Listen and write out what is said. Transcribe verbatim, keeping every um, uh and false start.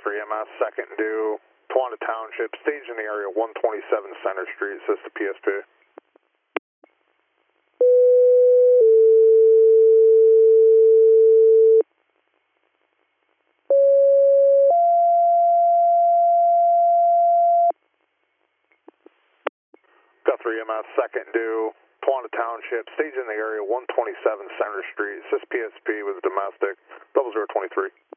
Guthrie M S, second due, Tawanda Township, stage in the area one twenty-seven Center Street, says to P S P. Guthrie M S, second due, Tawanda Township, stage in the area one twenty-seven Center Street, says P S P with domestic, double zero twenty-three.